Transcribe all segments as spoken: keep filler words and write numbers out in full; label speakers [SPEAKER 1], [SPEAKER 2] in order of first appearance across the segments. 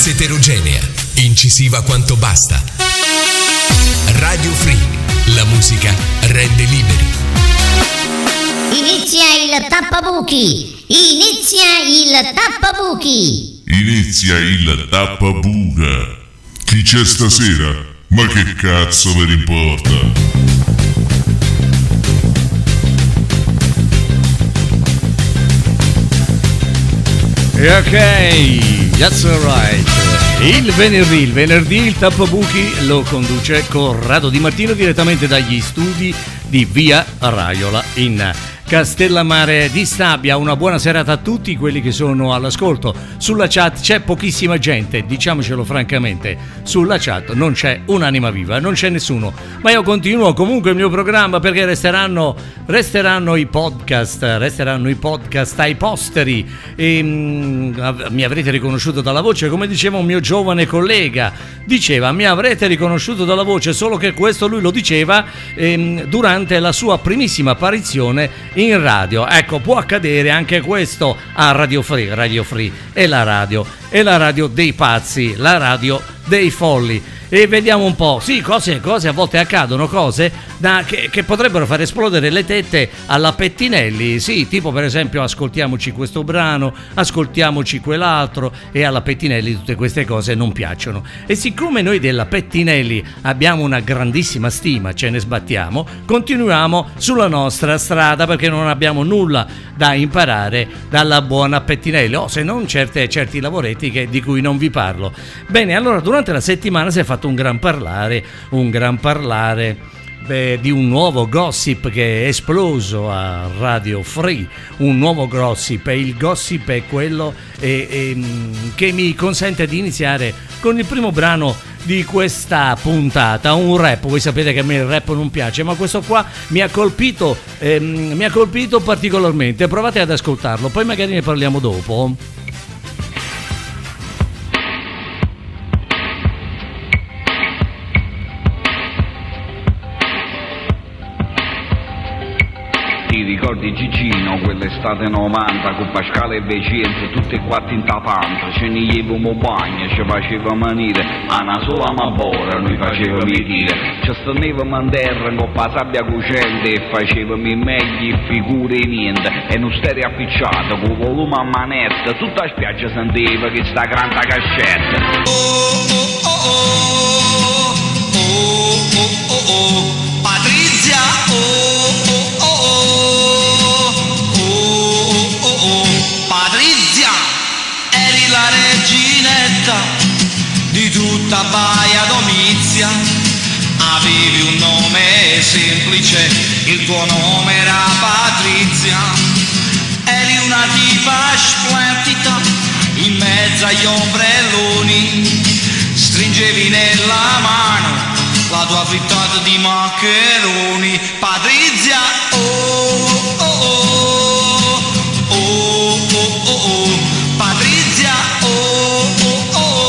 [SPEAKER 1] Dance eterogenea, incisiva quanto basta. Radio Free, la musica rende liberi.
[SPEAKER 2] Inizia il tappabuchi! Inizia il tappabuchi!
[SPEAKER 3] Inizia il tappabuca. Chi c'è stasera? Ma che cazzo ve ne importa?
[SPEAKER 4] Ok, that's alright. Il venerdì, il venerdì il tappabuchi lo conduce Corrado Di Martino direttamente dagli studi di Via Raiola in Castellammare di Stabia. Una buona serata a tutti quelli che sono all'ascolto. Sulla chat c'è pochissima gente, diciamocelo francamente, sulla chat non c'è un'anima viva, non c'è nessuno, ma io continuo comunque il mio programma perché resteranno, resteranno i podcast, resteranno i podcast ai posteri e mh, mi avrete riconosciuto dalla voce, come diceva un mio giovane collega, diceva mi avrete riconosciuto dalla voce, solo che questo lui lo diceva ehm, durante la sua primissima apparizione in radio. Ecco, può accadere anche questo a Radio Free. Radio Free è la radio, è la radio dei pazzi, la radio dei folli. E vediamo un po', sì, cose, cose a volte accadono, cose da, che, che potrebbero far esplodere le tette alla Pettinelli, sì, tipo per esempio ascoltiamoci questo brano, ascoltiamoci quell'altro, e alla Pettinelli tutte queste cose non piacciono. E siccome noi della Pettinelli abbiamo una grandissima stima, ce ne sbattiamo, continuiamo sulla nostra strada perché non abbiamo nulla da imparare dalla buona Pettinelli, o se non certe, certi lavoretti che, di cui non vi parlo. Bene, allora durante la settimana si è fatto un gran parlare, un gran parlare beh, di un nuovo gossip che è esploso a Radio Free, un nuovo gossip, e il gossip è quello eh, eh, che mi consente di iniziare con il primo brano di questa puntata, un rap. Voi sapete che a me il rap non piace, ma questo qua mi ha colpito, eh, mi ha colpito particolarmente. Provate ad ascoltarlo, poi magari ne parliamo dopo.
[SPEAKER 5] Ti ricordi Gigino, quell'estate novanta, con Pascale e Vicenza, tutti e quattro in tapanta, ce ne llevamo bagno, ci facevamo venire, a una sola mabora noi facevamo dire, ci stenevamo in terra con la sabbia cucente e facevamo i meglio figure e niente, e non stereo appicciato, con volume a manetta, tutta la spiaggia sentiva che sta grande cascetta.
[SPEAKER 6] Oh oh oh oh, oh oh oh oh, Patrizia, oh oh oh oh, Patrizia, eri la reginetta di tutta Baia Domizia, avevi un nome semplice, il tuo nome era Patrizia, eri una tipa splendida in mezzo agli ombrelloni, stringevi nella mano la tua frittata di maccheroni. Patrizia, oh oh oh, oh oh oh oh, Patrizia, oh oh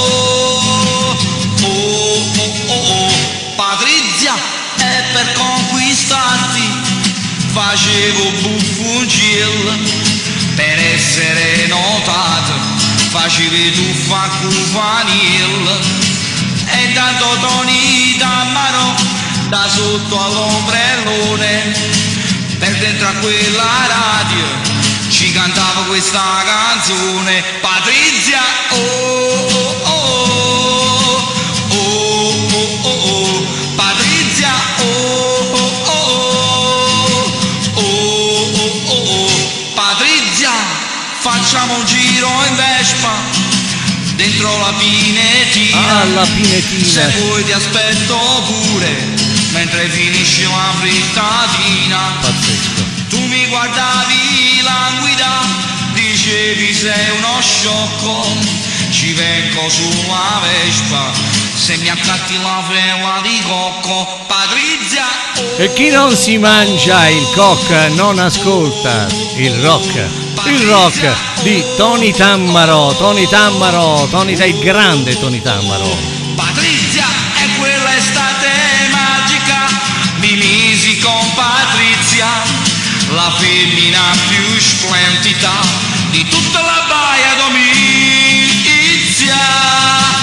[SPEAKER 6] oh, oh oh oh oh, Patrizia, e per conquistarti facevo buffuncil, per essere notato facevi tuffa cufanil, e tanto Toni Tammaro da sotto all'ombrellone, per dentro a quella radio ci cantava questa canzone. Patrizia, oh oh oh, oh oh oh oh, Patrizia, oh oh oh, oh oh oh oh, Patrizia, facciamo un giro in Vespa dentro la pinetina.
[SPEAKER 4] Ah, la pinetina.
[SPEAKER 6] Se vuoi ti aspetto pure mentre finisci la frittatina.
[SPEAKER 4] Pazzesco.
[SPEAKER 6] Tu mi guardavi languida, dicevi sei uno sciocco, ci vengo sulla Vespa se mi accatti la fella di cocco. Patrizia, oh,
[SPEAKER 4] e chi non si mangia il cock non ascolta il rock. Il rock di Toni Tammaro, Toni Tammaro, Toni, il grande Toni Tammaro.
[SPEAKER 6] Patrizia, è quella estate magica, mi misi con Patrizia, la femmina più splendida di tutta la Baia Domizia.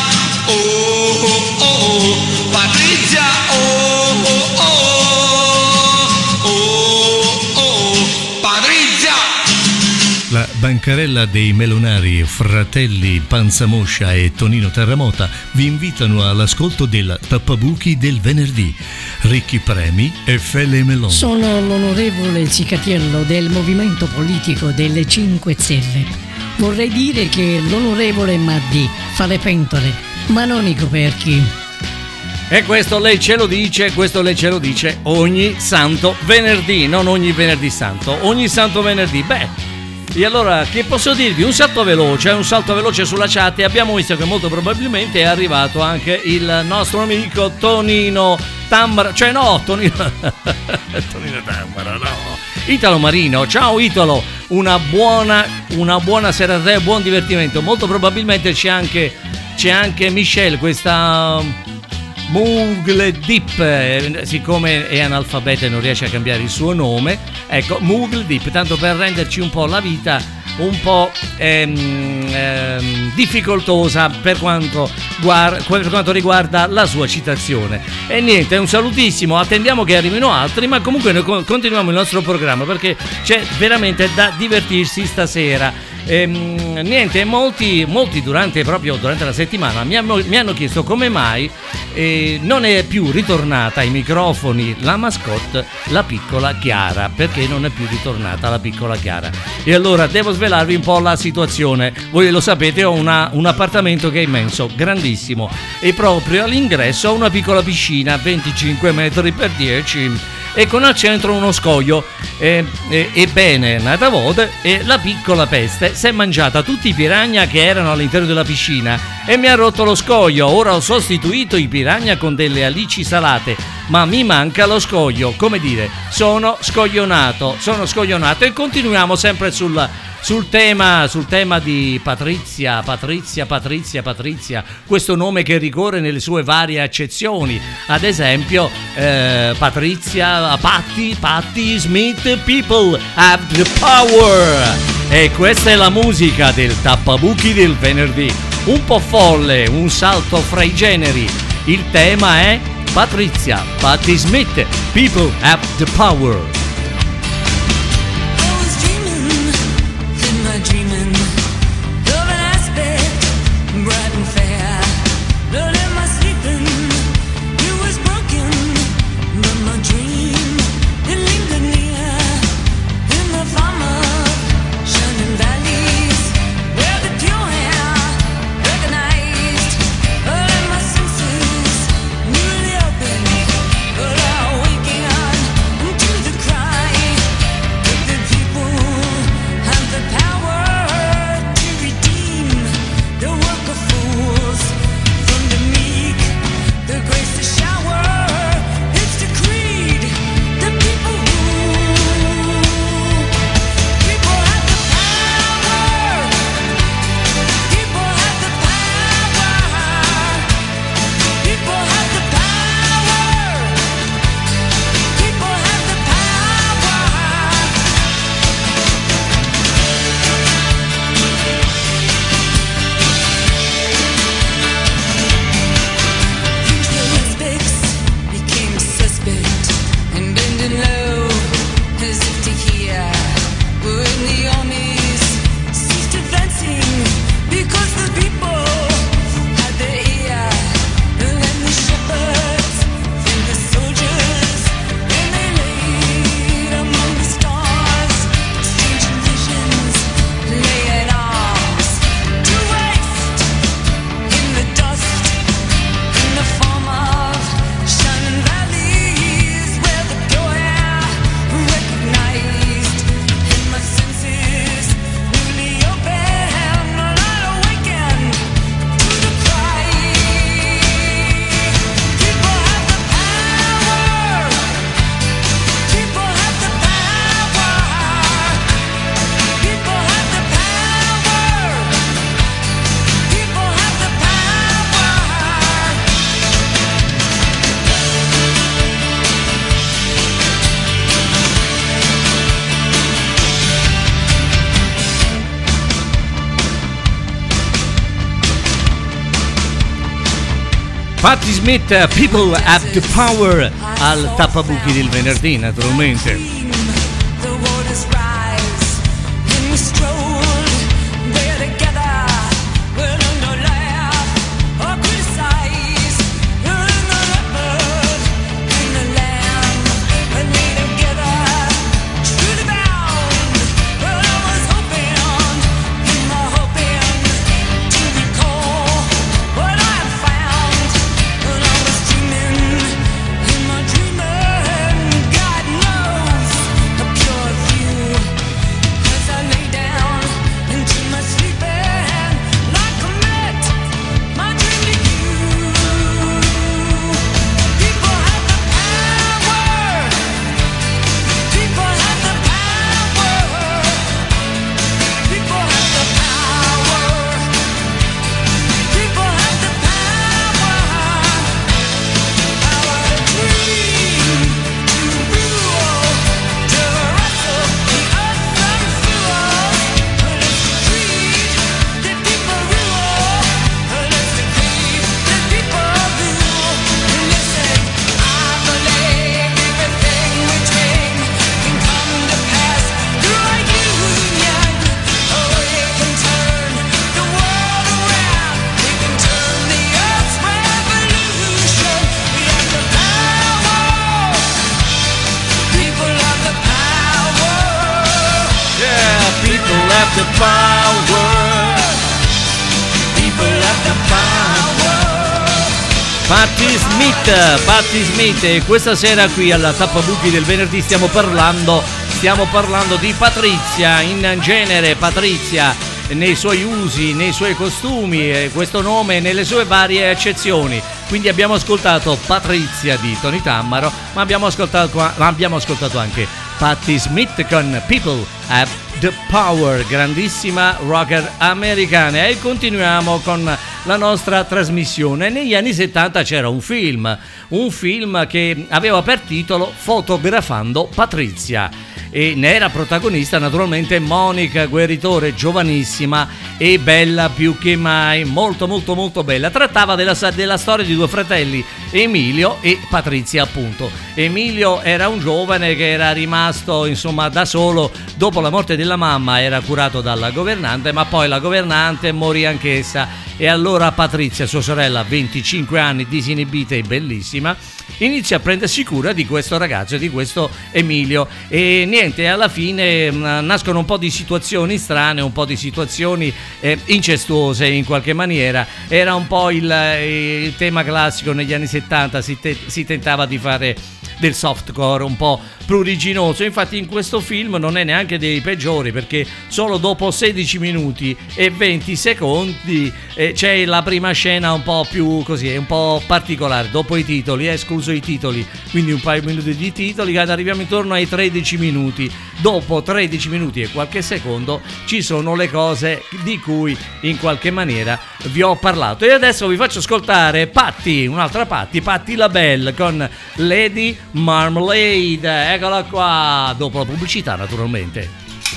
[SPEAKER 4] bancarella dei Melonari, fratelli Panzamoscia e Tonino Terramota vi invitano all'ascolto del Tappabuchi del venerdì. Ricchi premi e felle melon.
[SPEAKER 7] Sono l'onorevole Cicatiello del movimento politico delle cinque Stelle. Vorrei dire che l'onorevole Maddi fa le pentole, ma non i coperchi.
[SPEAKER 4] E questo lei ce lo dice, questo lei ce lo dice ogni santo venerdì, non ogni venerdì santo, ogni santo venerdì. Beh, e allora che posso dirvi? Un salto veloce, un salto veloce sulla chat e abbiamo visto che molto probabilmente è arrivato anche il nostro amico Tonino Tambara, cioè no, Tonino, Tonino Tambara, no, Italo Marino. Ciao Italo, una buona, una buona sera a te, buon divertimento. Molto probabilmente c'è anche, c'è anche Michelle, questa Moogle Deep, eh, siccome è analfabeta e non riesce a cambiare il suo nome, ecco, Moogle Deep, tanto per renderci un po' la vita un po' ehm, ehm, difficoltosa per quanto, guarda, per quanto riguarda la sua citazione. E niente, un salutissimo, attendiamo che arrivino altri, ma comunque noi continuiamo il nostro programma perché c'è veramente da divertirsi stasera. Ehm, niente, molti, molti durante proprio durante la settimana mi hanno, mi hanno chiesto come mai eh, non è più ritornata ai microfoni la mascotte, la piccola Chiara, perché non è più ritornata la piccola Chiara. E allora devo svelarvi un po' la situazione. Voi lo sapete, ho una, un appartamento che è immenso, grandissimo, e proprio all'ingresso ho una piccola piscina venticinque metri per dieci e con al centro uno scoglio. E, e, ebbene, nata voce, e la piccola peste si è mangiata tutti i piranha che erano all'interno della piscina e mi ha rotto lo scoglio. Ora ho sostituito i piranha con delle alici salate, ma mi manca lo scoglio. Come dire, sono scoglionato, sono scoglionato e continuiamo sempre sul Sul tema, sul tema di Patrizia, Patrizia, Patrizia, Patrizia, questo nome che ricorre nelle sue varie accezioni, ad esempio eh, Patrizia, Patti, Patti Smith, People Have the Power. E questa è la musica del Tappabuchi del venerdì, un po' folle, un salto fra i generi. Il tema è Patrizia, Patti Smith, People Have the Power. Patti Smith, People Have the Power, al Tappabuchi del venerdì, naturalmente. the power. People have the power. Patti Smith, Patti Smith, e questa sera qui alla Tappabuchi del venerdì stiamo parlando, stiamo parlando di Patrizia, in genere Patrizia nei suoi usi, nei suoi costumi, eh, questo nome nelle sue varie accezioni. Quindi abbiamo ascoltato Patrizia di Tony Tammaro, ma abbiamo ascoltato, ma abbiamo ascoltato anche Patti Smith con People Have the Power, grandissima rocker americana. E continuiamo con la nostra trasmissione. Negli anni settanta c'era un film, un film che aveva per titolo Fotografando Patrizia, e ne era protagonista naturalmente Monica Guerritore, giovanissima e bella più che mai, molto molto molto bella. Trattava della, della storia di due fratelli, Emilio e Patrizia appunto. Emilio era un giovane che era rimasto insomma da solo dopo la morte della mamma, era curato dalla governante, ma poi la governante morì anch'essa, e allora Patrizia, sua sorella, venticinque anni, disinibita e bellissima, inizia a prendersi cura di questo ragazzo, di questo Emilio, e niente, alla fine mh, nascono un po' di situazioni strane, un po' di situazioni eh, incestuose in qualche maniera. Era un po' il, il tema classico negli anni settanta, si, te, si tentava di fare del softcore un po' pruriginoso. Infatti in questo film non è neanche dei peggiori, perché solo dopo sedici minuti e venti secondi eh, c'è la prima scena un po' più così, un po' particolare, dopo i titoli, eh, escluso i titoli, quindi un paio di minuti di titoli, arriviamo intorno ai tredici minuti. Dopo tredici minuti e qualche secondo ci sono le cose di cui in qualche maniera vi ho parlato, e adesso vi faccio ascoltare Patti, un'altra Patti, Patti LaBelle con Lady Marmalade. Eccola qua, dopo la pubblicità naturalmente.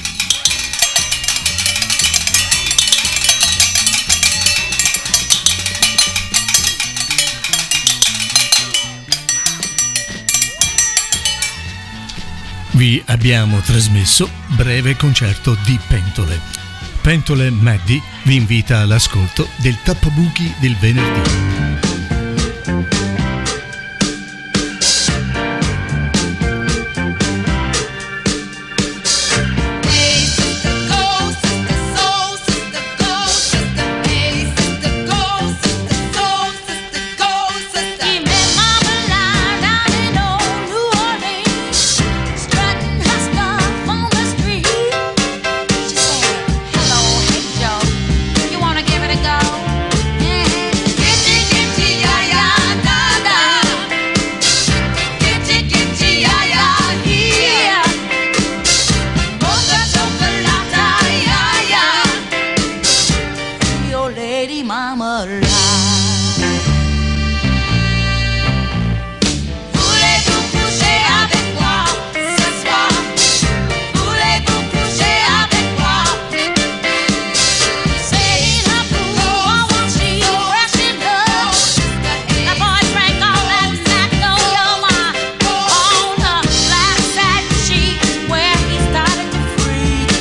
[SPEAKER 4] Vi abbiamo trasmesso breve concerto di Pentole. Pentole Maddie vi invita all'ascolto del Tappabuchi del venerdì.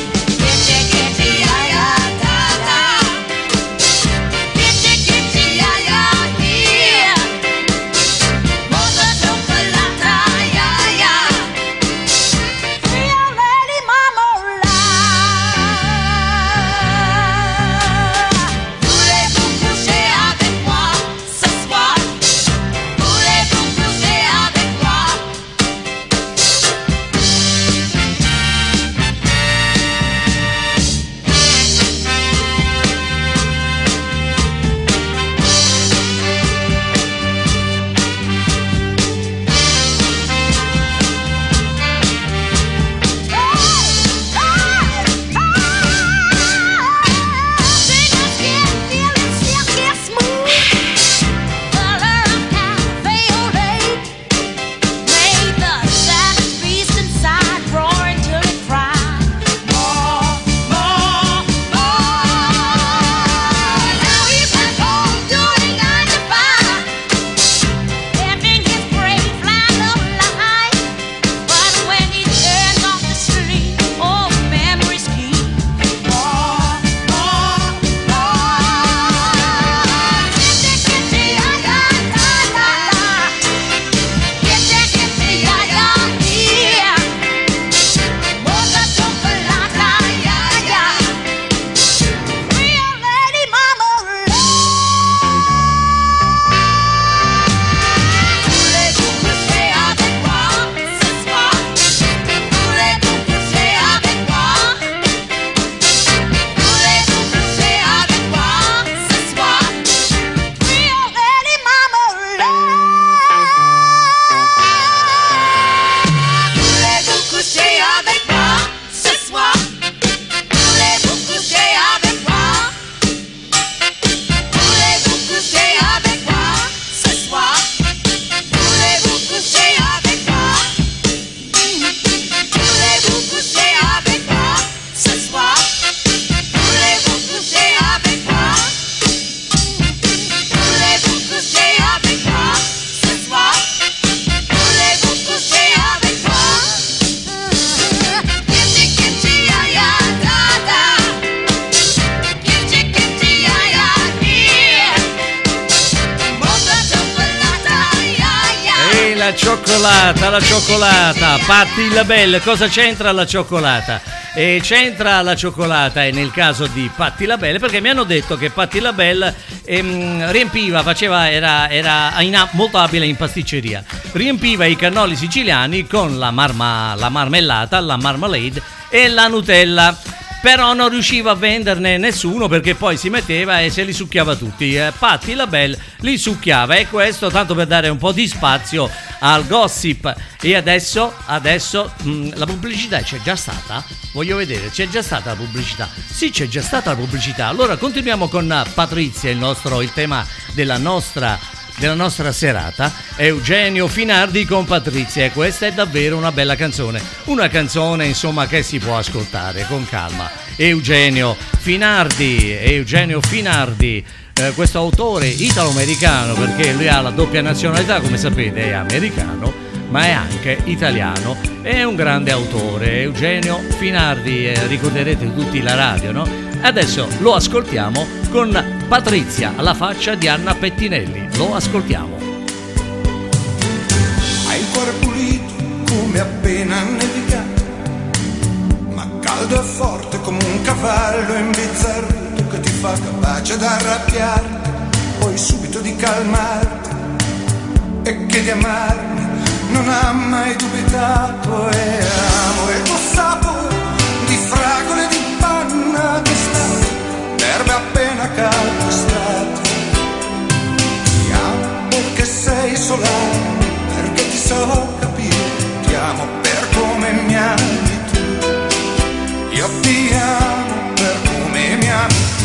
[SPEAKER 8] Yeah.
[SPEAKER 4] la cioccolata, la cioccolata, Patti LaBelle, cosa c'entra la cioccolata? E c'entra la cioccolata, e nel caso di Patti LaBelle, perché mi hanno detto che Patti LaBelle ehm, riempiva, faceva, era, era in, molto abile in pasticceria, riempiva i cannoli siciliani con la, marma, la marmellata, la marmalade e la Nutella. Però non riusciva a venderne nessuno perché poi si metteva e se li succhiava tutti. eh, Patti LaBelle li succhiava, e questo tanto per dare un po' di spazio al gossip. E adesso, adesso mh, la pubblicità c'è già stata? Voglio vedere, c'è già stata la pubblicità? Sì, c'è già stata la pubblicità. Allora continuiamo con Patrizia, il nostro, il tema della nostra della nostra serata, Eugenio Finardi con Patrizia, e questa è davvero una bella canzone, una canzone insomma che si può ascoltare con calma. Eugenio Finardi, Eugenio Finardi, eh, questo autore italo-americano, perché lui ha la doppia nazionalità, come sapete, è americano ma è anche italiano, è un grande autore, Eugenio Finardi, eh, ricorderete tutti la radio, no? Adesso lo ascoltiamo con Patrizia, alla faccia di Anna Pettinelli. Lo ascoltiamo.
[SPEAKER 8] Hai il cuore pulito come appena nevicato, ma caldo e forte come un cavallo imbizzarrito che ti fa capace d'arrabbiarti, poi subito di calmarti, e che di amarmi non ha mai dubitato. E amo il tuo sapore di fragole di panna di stato, l'erba appena calpestate. Ti amo perché sei solare, perché ti so capire, ti amo per come mi ami tu. Io ti amo per come mi ami tu.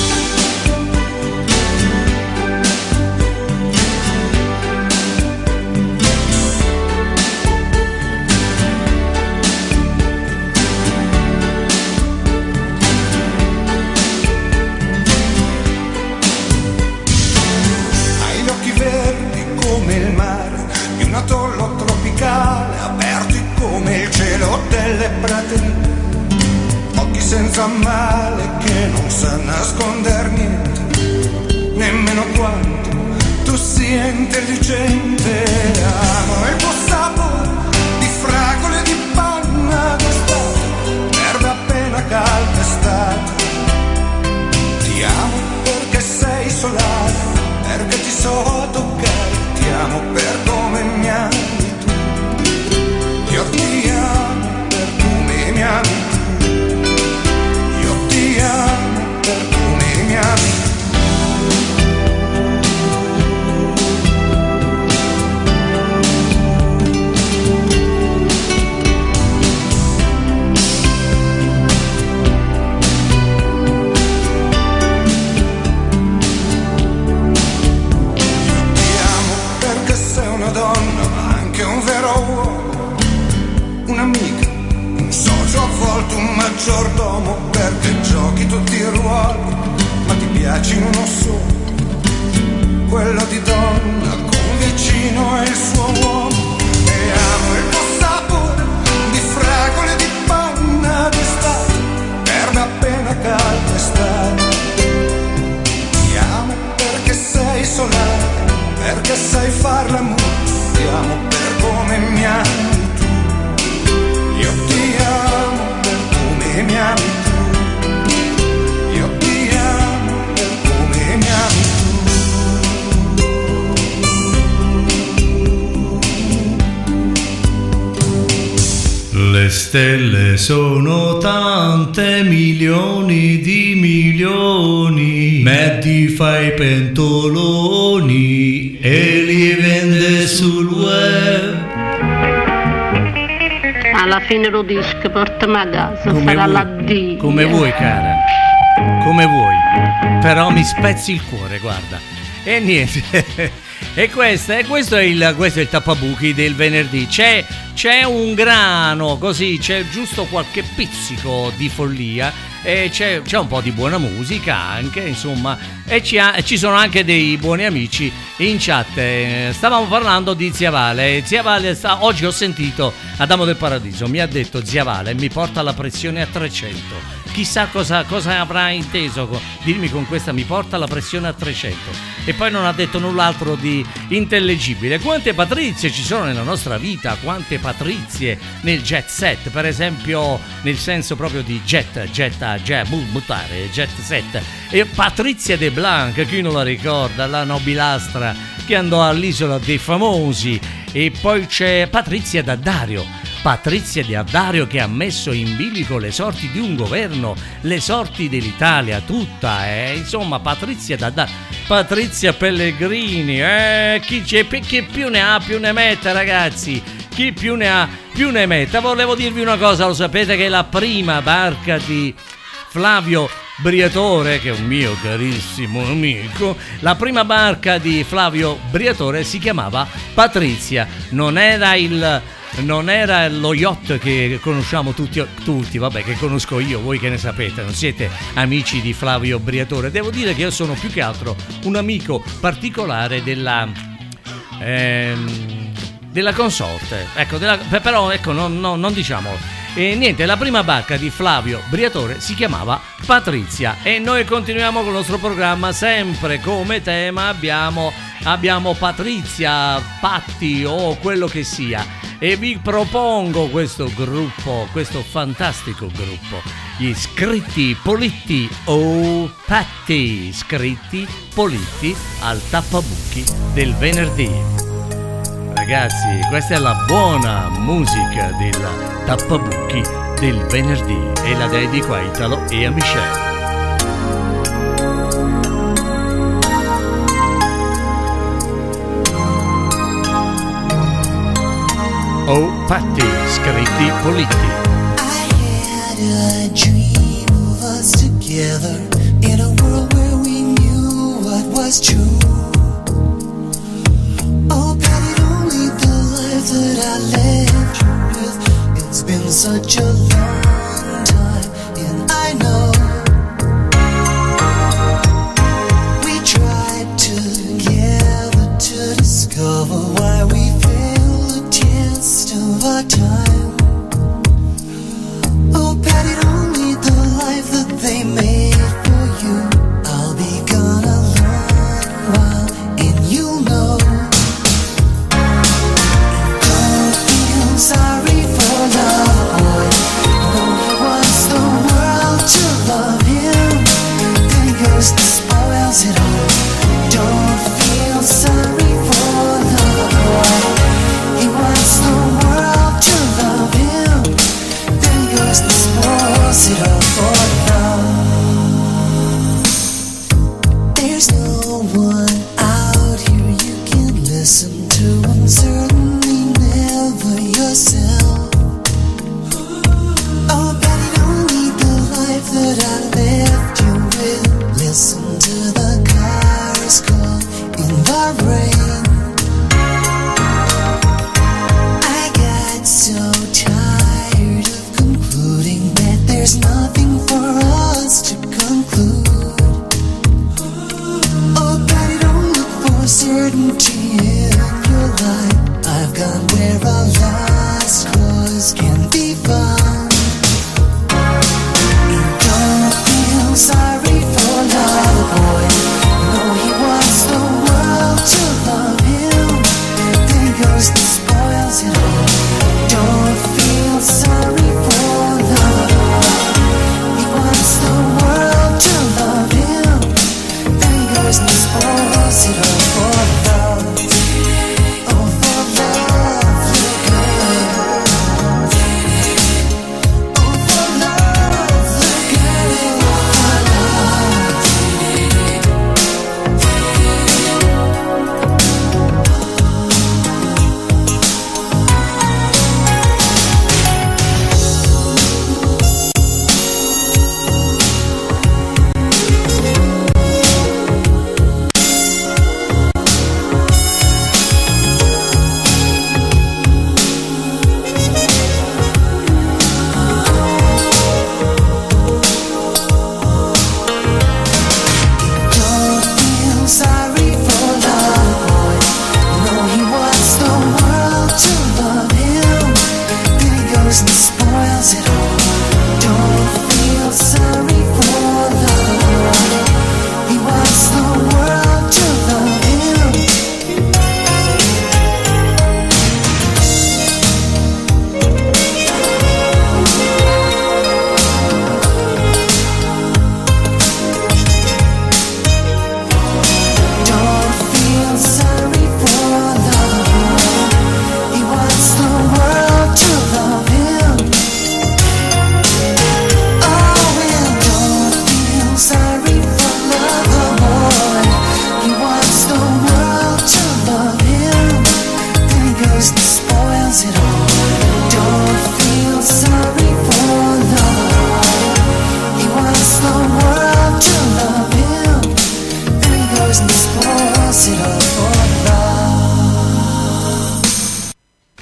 [SPEAKER 8] Atollo tropicale, aperti come il cielo delle praterie, occhi senza male che non sa nasconder niente, nemmeno quanto tu sia intelligente. Amo il tuo sapore di fragole di panna d'estate, l'erba appena calpestate. Ti amo perché sei solare, perché ti so toccare, ti amo per come mi ami tu. Io ti amo per come mi ami tu. Io ti amo per come mi ami tu. Donna, ma anche un vero uomo, un'amica, un socio, a volte un maggiordomo, perché giochi tutti i ruoli, ma ti piaci uno solo, quello di donna, con vicino è il suo uomo. E amo il tuo sapore di fragole di panna d'estate, erba appena calpestate. Ti amo perché sei solare, perché sai far l'amore, ti amo per come mi ami tu. Io ti amo per come mi ami tu. Io ti amo per come mi ami
[SPEAKER 4] tu. Le stelle sono tante, milioni di milioni, Maddie fa i pentoloni e li vende sul web.
[SPEAKER 9] Alla fine lo disco, portami a casa,
[SPEAKER 4] come
[SPEAKER 9] farà
[SPEAKER 4] vuoi,
[SPEAKER 9] la D.
[SPEAKER 4] come vuoi cara, come vuoi, però mi spezzi il cuore, guarda. E niente. E questo, e questo è il questo è il tappabuchi del venerdì. C'è, c'è un grano così, c'è giusto qualche pizzico di follia, e c'è, c'è un po' di buona musica anche, insomma, e ci, ha, ci sono anche dei buoni amici in chat. Stavamo parlando di Zia Vale. Zia Vale sta, oggi ho sentito Adamo del Paradiso, mi ha detto: Zia Vale mi porta la pressione a trecento. chissà cosa, cosa avrà inteso con, dirmi con questa mi porta la pressione a trecento, e poi non ha detto null'altro di intellegibile. Quante Patrizie ci sono nella nostra vita, quante Patrizie nel jet set, per esempio nel senso proprio di jet, jet a jet, buttare, jet set. E Patrizia De Blanc, chi non la ricorda, la nobilastra che andò all'Isola dei Famosi. E poi c'è Patrizia D'Addario, Patrizia D'Addario che ha messo in bilico le sorti di un governo, le sorti dell'Italia tutta, eh? Insomma Patrizia D'Addario, Patrizia Pellegrini, eh? Chi, c'è, chi più ne ha più ne metta, ragazzi, chi più ne ha più ne metta. Volevo dirvi una cosa, lo sapete che la prima barca di Flavio Briatore, che è un mio carissimo amico, la prima barca di Flavio Briatore si chiamava Patrizia, non era il non era lo yacht che conosciamo tutti, tutti, vabbè, che conosco io, voi che ne sapete, non siete amici di Flavio Briatore. Devo dire che io sono più che altro un amico particolare della ehm, della consorte, ecco, della, però ecco, non, non, non diciamolo. E niente, la prima barca di Flavio Briatore si chiamava Patrizia, e noi continuiamo con il nostro programma. Sempre come tema abbiamo, abbiamo Patrizia, Patti o quello che sia, e vi propongo questo gruppo, questo fantastico gruppo, gli Scritti Politti o Patti, Scritti Politti al tappabuchi del venerdì. Ragazzi, questa è la buona musica del tappabuchi del venerdì, e la dedico a Italo e a Michelle. Oh Patti, Scritti Politti.
[SPEAKER 10] I had a dream of us together in a world where we knew what was true. Oh, Patty, don't leave the life that I left you with. It's been such a long time, and I know we tried together to discover why we failed the test of our time. Oh, Patty, don't lead the life that they made for you. I'll be gone a long while, and you'll know. Don't feel sorry for love, boy. No, he wants the world to love him. Then goes the spoils it all. Don't feel sorry for love, boy. He wants the world to love him. Then goes the spoils it all for love. There's no one out here you can listen to, and certainly never yourself. Oh, Patty, don't lead the life that I left you with. Listen to the cars call in the rain. I got so tired of concluding that there's nothing for us to conclude. Oh, Patty, don't look for certainty in your life. I've gone where a lost cause can be found. And don't feel sorry for love, boy. No, he wants the world to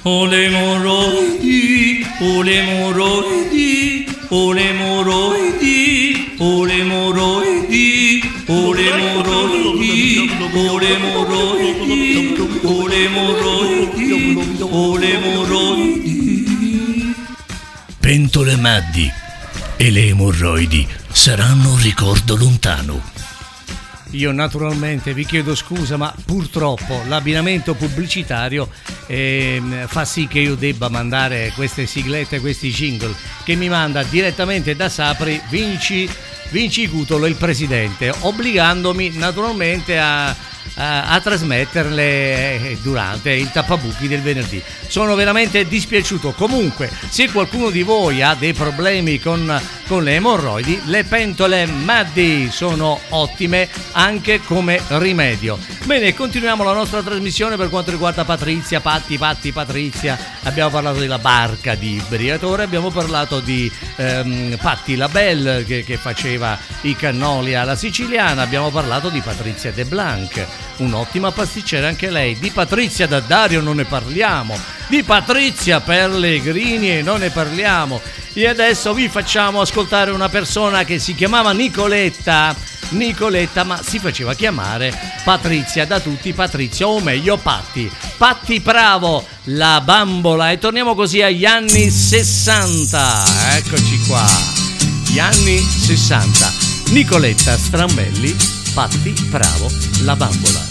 [SPEAKER 6] ho le emorroidi, ho le emorroidi, ho le emorroidi, ho le emorroidi, ho le emorroidi, ho le emorroidi, ho le emorroidi, ho le emorroidi.
[SPEAKER 4] Pentole Maddi e le emorroidi saranno un ricordo lontano. Io naturalmente vi chiedo scusa, ma purtroppo l'abbinamento pubblicitario eh, fa sì che io debba mandare queste siglette, questi jingle che mi manda direttamente da Sapri Vinci, Vinci Cutolo, il presidente, obbligandomi naturalmente a, a, a trasmetterle durante il tappabuchi del venerdì. Sono veramente dispiaciuto. Comunque, se qualcuno di voi ha dei problemi con, con le emorroidi, le pentole Maddi sono ottime anche come rimedio. Bene, continuiamo la nostra trasmissione per quanto riguarda Patrizia, Patti, Patti, Patrizia. Abbiamo parlato della barca di Briatore, abbiamo parlato di ehm, Patti Labelle che, che faceva i cannoli alla siciliana, abbiamo parlato di Patrizia De Blanc, un'ottima pasticcera anche lei. Di Patrizia Daddario non ne parliamo, di Patrizia Pellegrini non ne parliamo. E adesso vi facciamo ascoltare una persona che si chiamava Nicoletta, Nicoletta, ma si faceva chiamare Patrizia da tutti, Patrizia, o meglio Patti, Patti Bravo, la bambola. E torniamo così agli anni sessanta, eccoci qua, gli anni sessanta, Nicoletta Strambelli, Patti Bravo, la bambola.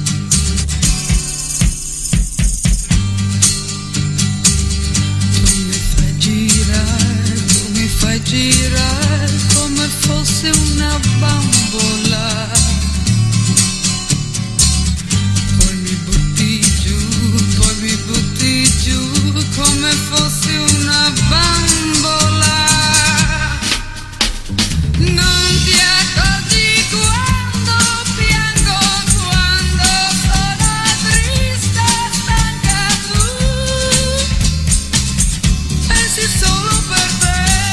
[SPEAKER 11] Fai girare come fosse una bambola, poi mi butti giù, poi mi butti giù come fosse una bambola. Non ti accorgi quando piango, quando sono triste e stanca, tu pensi solo per te.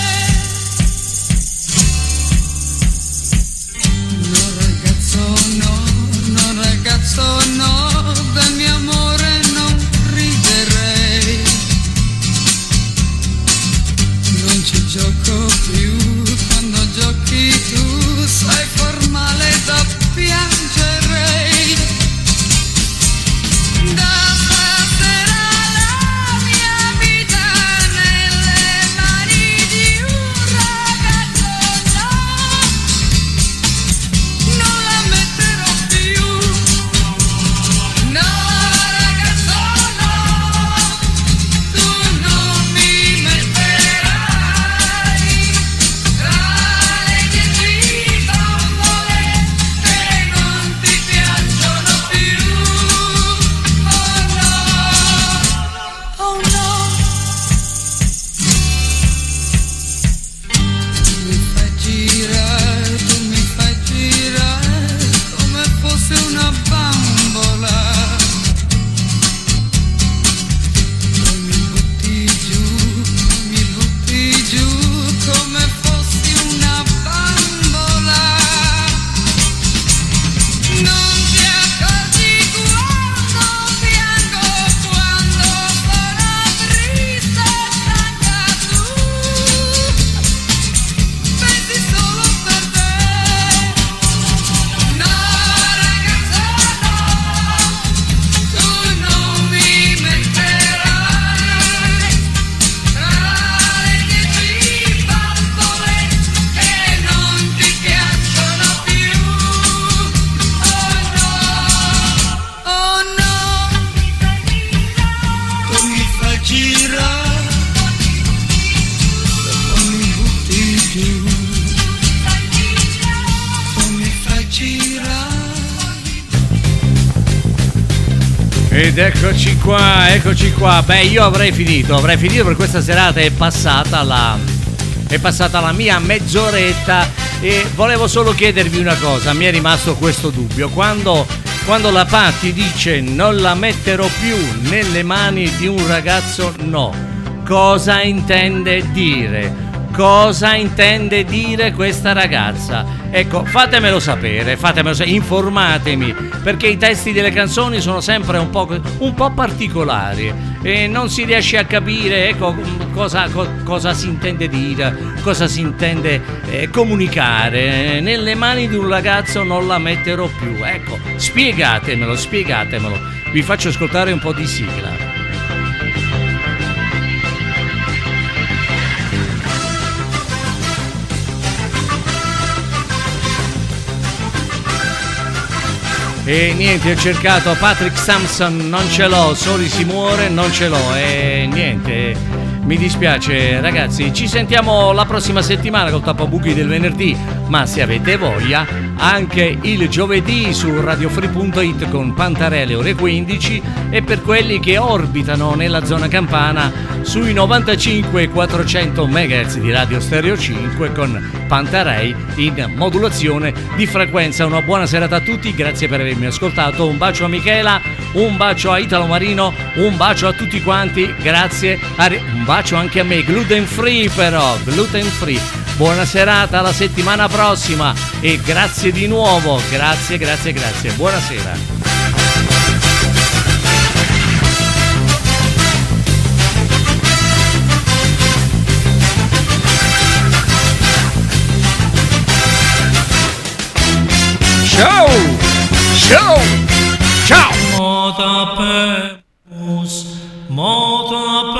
[SPEAKER 11] No, del mio amore non riderei, non ci gioco più, quando giochi tu sei formale da piangerei. Da stasera la mia vita nelle mani di un ragazzo, no, non la metterò più.
[SPEAKER 4] Ed eccoci qua, eccoci qua. Beh, io avrei finito, avrei finito per questa serata. È passata la è passata la mia mezz'oretta e volevo solo chiedervi una cosa. Mi è rimasto questo dubbio. Quando quando la Patti dice non la metterò più nelle mani di un ragazzo, no. Cosa intende dire? Cosa intende dire questa ragazza? Ecco, fatemelo sapere, fatemelo sapere, informatemi, perché i testi delle canzoni sono sempre un po', un po' particolari e non si riesce a capire, ecco, cosa, co- cosa si intende dire, cosa si intende eh, comunicare. Nelle mani di un ragazzo non la metterò più. Ecco, spiegatemelo, spiegatemelo. Vi faccio ascoltare un po' di sigla. E niente, ho cercato Patrick Sampson, non ce l'ho, Soli si muore, non ce l'ho, e niente, mi dispiace ragazzi. Ci sentiamo la prossima settimana col Tappabuchi del venerdì, ma se avete voglia anche il giovedì su radiofree punto it con Pantarelle ore quindici, e per quelli che orbitano nella zona campana sui novantacinque quattrocento megahertz di Radio Stereo cinque con Pantarei in modulazione di frequenza. Una buona serata a tutti, grazie per avermi ascoltato, un bacio a Michela, un bacio a Italo Marino, un bacio a tutti quanti, grazie, un bacio anche a me, gluten free però, gluten free. Buona serata, alla settimana prossima e grazie di nuovo, grazie, grazie, grazie, buonasera. Ciao! Ciao! Ciao!
[SPEAKER 12] Mota per mus, mota